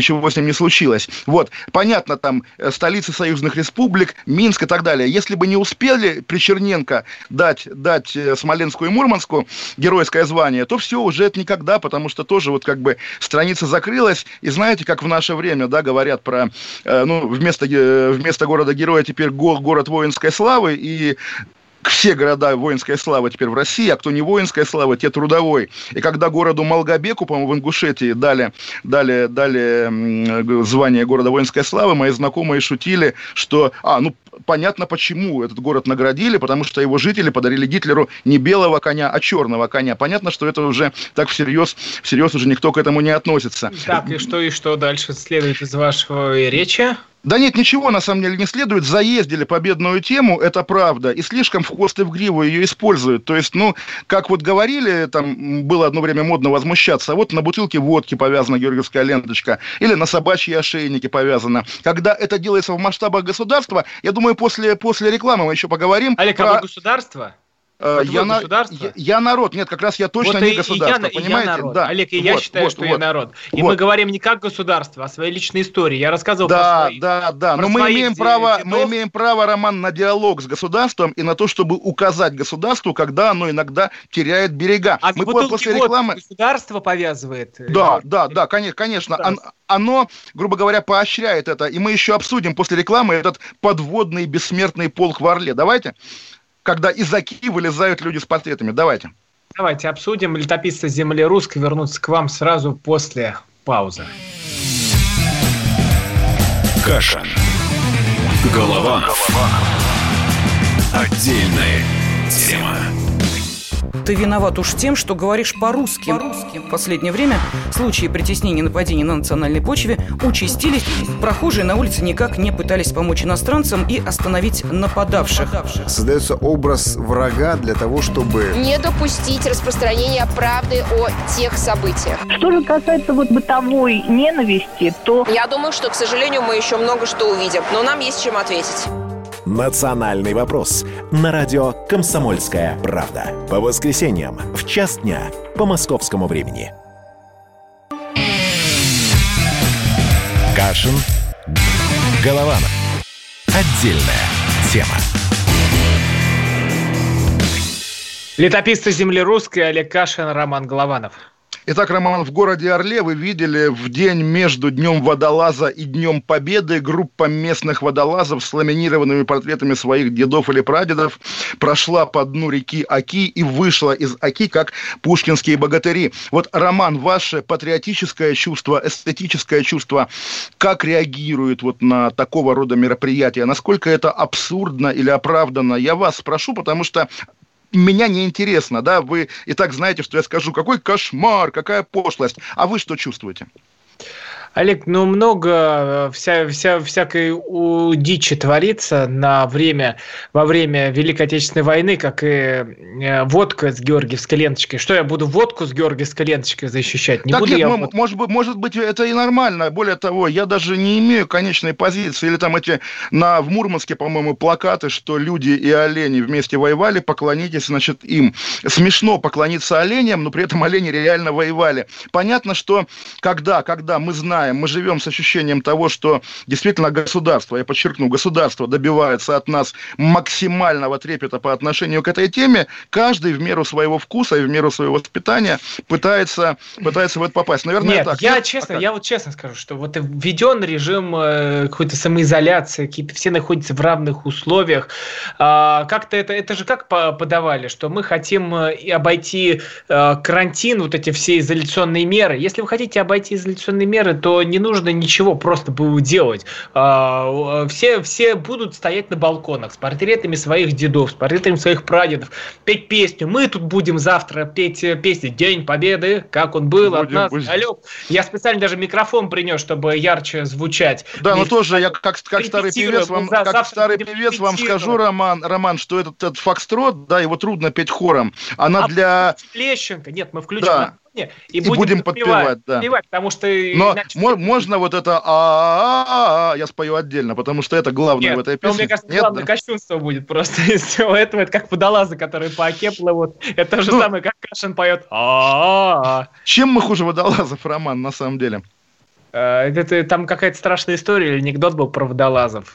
ничего с ним не случилось. Вот, понятно, там столицы союзных республик, Минск и так далее. Если бы не успели при Черненко дать, дать Смоленску и Мурманску геройское звание, то все, уже это никогда, потому что тоже вот как бы страница закрылась. И знаете, как в наше время, да, говорят про, э, ну, вместо, э, вместо города-героя теперь го- город воинской славы, и все города воинской славы теперь в России, а кто не воинской славы, те трудовой. И когда городу Малгобеку, по-моему, в Ингушетии дали, дали, дали звание города воинской славы, мои знакомые шутили, что, а, ну, понятно, почему этот город наградили, потому что его жители подарили Гитлеру не белого коня, а черного коня. Понятно, что это уже так всерьез, всерьез уже никто к этому не относится. Так, и что, и что дальше следует из вашего речи? Да нет, ничего на самом деле не следует. Заездили победную тему, это правда, и слишком в хвост и в гриву ее используют. То есть, ну, как вот говорили, там было одно время модно возмущаться, а вот на бутылке водки повязана георгиевская ленточка, или на собачьи ошейники повязана. Когда это делается в масштабах государства, я думаю, после, после рекламы мы еще поговорим. Олег, про... а вы государство? Вот я, на, я, я народ, нет, как раз я точно вот не и, государство, и я, понимаете? И я народ. Да. Олег, и вот, я считаю, вот, что вот, я народ. И вот. мы говорим не как государство, а своей личной истории. Я рассказывал да, про свои. Да, да, про но мы имеем, право, дедов. мы имеем право, Роман, на диалог с государством и на то, чтобы указать государству, когда оно иногда теряет берега. А мы бутылки после водки рекламы... государство повязывает? Да, да, да, конечно, конечно. Оно, грубо говоря, поощряет это. И мы еще обсудим после рекламы этот подводный бессмертный полк в Орле. Давайте? Когда из Оки вылезают люди с портретами. Давайте. Давайте обсудим. Летописцы земли русской вернутся к вам сразу после паузы. Кашин. Голованов. Отдельная тема. Ты виноват уж тем, что говоришь по-русски. по-русски. В последнее время случаи притеснения и нападений на национальной почве участились. Прохожие на улице никак не пытались помочь иностранцам и остановить нападавших. Создается образ врага для того, чтобы не допустить распространения правды о тех событиях. Что же касается вот бытовой ненависти, то... Я думаю, что, к сожалению, мы еще много что увидим, но нам есть чем ответить. «Национальный вопрос» на радио «Комсомольская правда». По воскресеньям в час дня по московскому времени. Кашин. Голованов. Отдельная тема. Летописцы земли русской, Олег Кашин, Роман Голованов. Итак, Роман, в городе Орле вы видели в день между Днем водолаза и Днем Победы группа местных водолазов с ламинированными портретами своих дедов или прадедов прошла по дну реки Оки и вышла из Оки как пушкинские богатыри. Вот, Роман, ваше патриотическое чувство, эстетическое чувство, как реагирует вот на такого рода мероприятия? Насколько это абсурдно или оправданно? Я вас спрошу, потому что меня не интересно, да, вы и так знаете, что я скажу, какой кошмар, какая пошлость, а вы что чувствуете? Олег, ну много вся, вся, всякой у, дичи творится на время, во время Великой Отечественной войны, как и э, водка с георгиевской ленточкой. Что, я буду водку с георгиевской ленточкой защищать? Не так буду нет, я ну, водку. может быть, может быть, это и нормально. Более того, я даже не имею конечной позиции. Или там эти на, в Мурманске, по-моему, плакаты, что люди и олени вместе воевали, поклонитесь, значит, им. Смешно поклониться оленям, но при этом олени реально воевали. Понятно, что когда, когда мы знаем, мы живем с ощущением того, что действительно государство, я подчеркну, государство добивается от нас максимального трепета по отношению к этой теме, каждый в меру своего вкуса и в меру своего воспитания пытается, пытается в это попасть. Наверное, Нет, так. я Нет? честно, а я вот честно скажу, что вот введен режим э, какой-то самоизоляции, какие-то все находятся в равных условиях. А, как-то это, это же как подавали, что мы хотим и обойти э, карантин, вот эти все изоляционные меры. Если вы хотите обойти изоляционные меры, то не нужно ничего просто было делать. Все, все будут стоять на балконах с портретами своих дедов, с портретами своих прадедов, петь песню. Мы тут будем завтра петь песню «День Победы», как он был, от нас далек. Я специально даже микрофон принес, чтобы ярче звучать. Да, но тоже я как, как старый певец вам, как старый певец вам скажу, Роман, Роман, что этот, этот фокстрот, да, его трудно петь хором. Она а для... Лещенко, нет, мы включим... Да. И, и будем, будем подпевать, да. подпевать, потому что но иначе... можно вот это а-а-а я спою отдельно, потому что это главное Нет, в этой песне. Мне кажется, Нет, главное да? кощунство будет просто из всего этого. Это как водолазы, которые по Оке плывут. Это то же ну, самое, как Кашин поет а-а-а. Чем мы хуже водолазов, Роман, на самом деле? Это там какая-то страшная история или анекдот был про водолазов?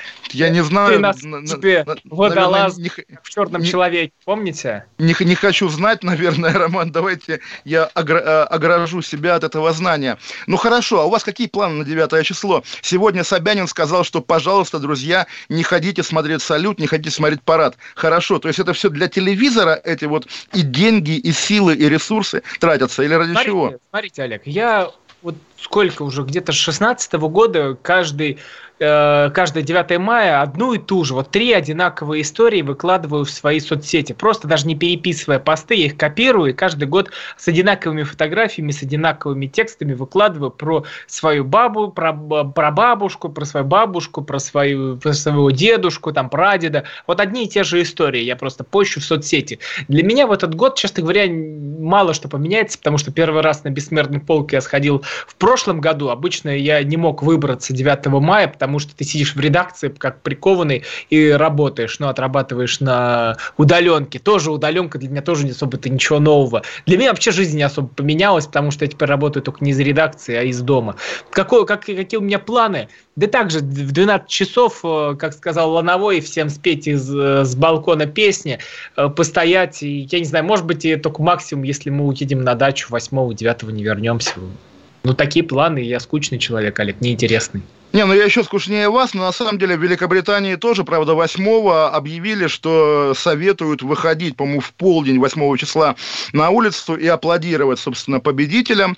Я не знаю. Ты на тебе водолаз не, в черном не, человеке, помните? Не, не хочу знать, наверное, Роман. Давайте я огражу себя от этого знания. Ну хорошо, а у вас какие планы на девятое число? Сегодня Собянин сказал, что, пожалуйста, друзья, не ходите смотреть салют, не ходите смотреть парад. Хорошо, то есть это все для телевизора, эти вот и деньги, и силы, и ресурсы тратятся, или ради смотрите, чего? Смотрите, Олег, я... Вот сколько уже, где-то с шестнадцатого года каждый, э, каждое девятое мая одну и ту же, вот три одинаковые истории выкладываю в свои соцсети. Просто даже не переписывая посты, я их копирую и каждый год с одинаковыми фотографиями, с одинаковыми текстами выкладываю про свою бабу, про, про бабушку, про свою бабушку, про, свою, про своего дедушку, там, прадеда. Вот одни и те же истории я просто пощу в соцсети. Для меня в этот год, честно говоря, мало что поменяется, потому что первый раз на Бессмертный полк я сходил в прошлом году. Обычно я не мог выбраться девятого мая, потому что ты сидишь в редакции как прикованный и работаешь, ну, отрабатываешь на удаленке. Тоже удаленка для меня тоже не особо-то ничего нового. Для меня вообще жизнь не особо поменялась, потому что я теперь работаю только не из редакции, а из дома. Какой, как, какие у меня планы? Да так же в двенадцать часов, как сказал Лановой, всем спеть из, с балкона песни, постоять. И, я не знаю, может быть, и только максимум, если мы уедем на дачу восьмого-девятого не вернемся. Ну, такие планы, я скучный человек, Олег, неинтересный. Не, ну я еще скучнее вас, но на самом деле в Великобритании тоже, правда, восьмого объявили, что советуют выходить, по-моему, в полдень восьмого числа на улицу и аплодировать, собственно, победителям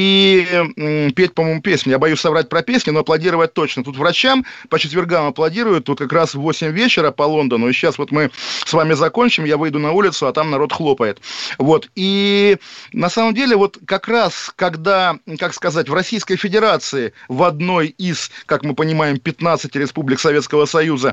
и м, петь, по-моему, песни. Я боюсь соврать про песни, но аплодировать точно. Тут врачам по четвергам аплодируют, тут как раз в восемь вечера по Лондону, и сейчас вот мы с вами закончим, я выйду на улицу, а там народ хлопает. Вот, и на самом деле вот как раз, когда, как сказать, в Российской Федерации в одной из, как мы понимаем, пятнадцати республик Советского Союза,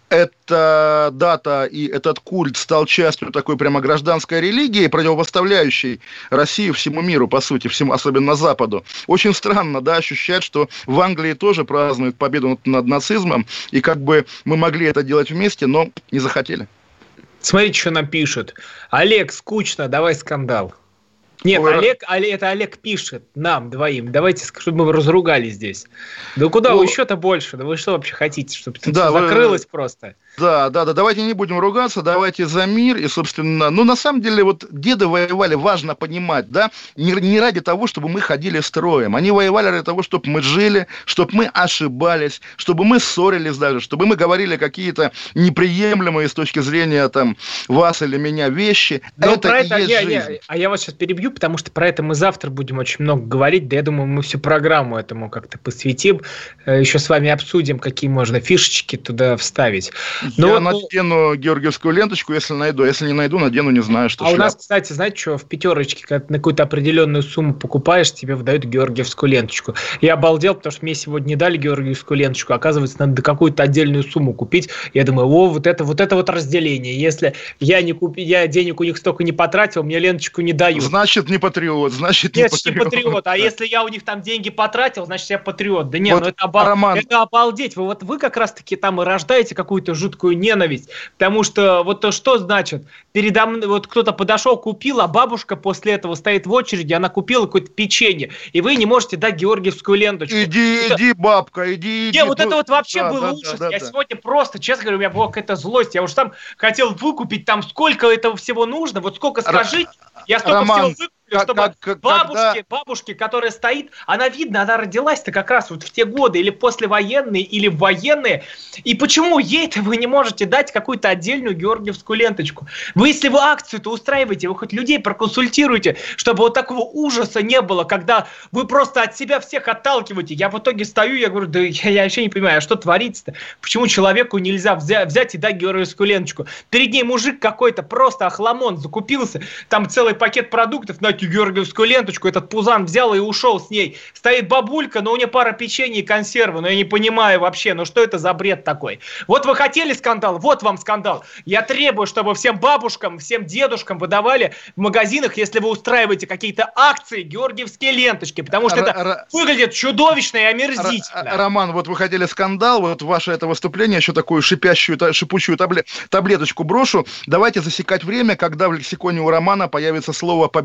эта дата и этот культ стал частью такой прямо гражданской религии, противопоставляющей Россию всему миру, по сути, всему, особенно Западу. Очень странно, да, ощущать, что в Англии тоже празднуют победу над, над нацизмом, и как бы мы могли это делать вместе, но не захотели. Смотрите, что нам пишут. Олег, скучно, давай скандал. Нет, Ой, Олег, Олег, это Олег пишет нам двоим. Давайте, чтобы мы разругались здесь. Да куда ну, вы еще-то больше? Да вы что вообще хотите, чтобы это да, закрылось вы... просто? Да, да, да, давайте не будем ругаться, давайте за мир. И, собственно, ну, на самом деле, вот деды воевали, важно понимать, да, не, не ради того, чтобы мы ходили строем. Они воевали ради того, чтобы мы жили, чтобы мы ошибались, чтобы мы ссорились даже, чтобы мы говорили какие-то неприемлемые с точки зрения, там, вас или меня вещи. Но это про и это, есть я, жизнь. Я, а я вас сейчас перебью, потому что про это мы завтра будем очень много говорить. Да я думаю, мы всю программу этому как-то посвятим. Еще с вами обсудим, какие можно фишечки туда вставить. Но я вот, надену георгиевскую ленточку, если найду. Если не найду, надену, не знаю, что. А шляп. У нас, кстати, знаете, что в пятерочке, когда на какую-то определенную сумму покупаешь, тебе выдают георгиевскую ленточку. Я обалдел, потому что мне сегодня не дали георгиевскую ленточку. Оказывается, надо какую-то отдельную сумму купить. Я думаю, о, вот это вот это вот разделение. Если я, не куп... я денег у них столько не потратил, мне ленточку не дают. Значит, не патриот. Значит, не Нет, патриот. не патриот. А если я у них там деньги потратил, значит, я патриот. Да нет, вот, ну это, обал... Роман... это обалдеть. Вы, вот вы как раз-таки там и рождаете какую-то жуткую ненависть. Потому что вот то, что значит, передо мной вот кто-то подошел, купил, а бабушка после этого стоит в очереди, она купила какое-то печенье, и вы не можете дать георгиевскую ленточку. Иди, это... иди, бабка, иди, иди. Не, вот это вот вообще да, был да, ужас. Да, да, я да. сегодня просто, честно говоря, у меня была какая-то злость. Я уже там хотел выкупить, там сколько этого всего нужно, вот сколько скажите, я столько Роман, всего выкупил, как, чтобы как, как, бабушке, когда... бабушке, которая стоит, она видно, она родилась-то как раз вот в те годы, или послевоенные, или военные. И почему ей-то вы не можете дать какую-то отдельную георгиевскую ленточку? Вы, если вы акцию-то устраиваете, вы хоть людей проконсультируете, чтобы вот такого ужаса не было, когда вы просто от себя всех отталкиваете. Я в итоге стою, я говорю, да я, я вообще не понимаю, а что творится-то? Почему человеку нельзя взять, взять и дать георгиевскую ленточку? Перед ней мужик какой-то просто охламон закупился, там целый пакет продуктов, на георгиевскую ленточку, этот пузан взял и ушел с ней. Стоит бабулька, но у нее пара печенья и консервы, но я не понимаю вообще, ну что это за бред такой? Вот вы хотели скандал, вот вам скандал. Я требую, чтобы всем бабушкам, всем дедушкам выдавали в магазинах, если вы устраиваете какие-то акции, георгиевские ленточки, потому что это выглядит чудовищно и омерзительно. Роман, вот вы хотели скандал, вот ваше это выступление, еще такую шипящую, шипучую таблеточку брошу. Давайте засекать время, когда в лексиконе у Романа появится слово «победобесие».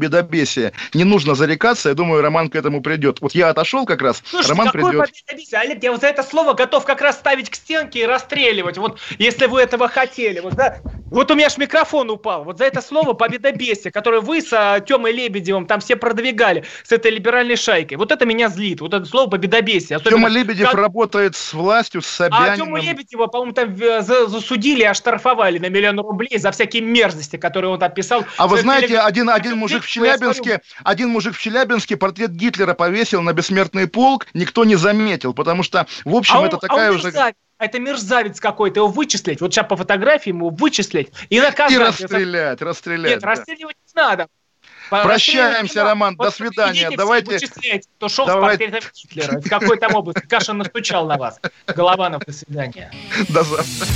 победобесие. Не нужно зарекаться, я думаю, Роман к этому придет. Вот я отошел как раз, Слушайте, Роман какое придет. победобесие? Олег, я вот за это слово готов как раз ставить к стенке и расстреливать, вот если вы этого хотели. Вот, да? Вот у меня ж микрофон упал. Вот за это слово победобесие, которое вы с а, Тёмой Лебедевым там все продвигали, с этой либеральной шайкой. Вот это меня злит, вот это слово победобесие. Тёма Лебедев как... работает с властью, с Собяниным. А Тёму Лебедева, по-моему, там засудили и оштрафовали на миллион рублей за всякие мерзости, которые он описал. А вы знаете, телег... один, один мужик в Челябинске, один мужик в Челябинске портрет Гитлера повесил на бессмертный полк, никто не заметил, потому что, в общем, а он, это такая а он уже... мерзавец, это мерзавец какой-то, его вычислить, вот сейчас по фотографии ему вычислить и наказать. И расстрелять, расстрелять. Нет, да. расстреливать не надо. Прощаемся, Роман, вот до свидания. Давайте. Кто шел Давайте. с портретом Гитлера, в какой там области. Кашин настучал на вас. Голованов, до свидания. До завтра.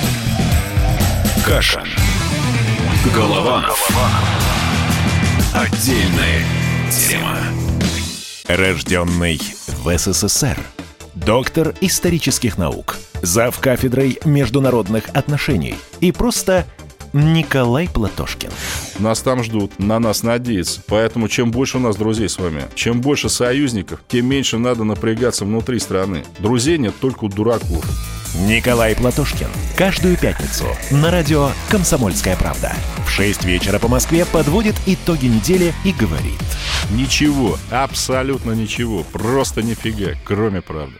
Кашин. Голованов. Отдельная тема. Рожденный в СССР. Доктор исторических наук. Зав. Кафедрой международных отношений. И просто... Николай Платошкин. Нас там ждут, на нас надеются. Поэтому чем больше у нас друзей с вами, чем больше союзников, тем меньше надо напрягаться внутри страны. Друзей нет только у дураков. Николай Платошкин. Каждую пятницу на радио «Комсомольская правда». В шесть вечера по Москве подводит итоги недели и говорит. Ничего, абсолютно ничего, просто нифига, кроме правды.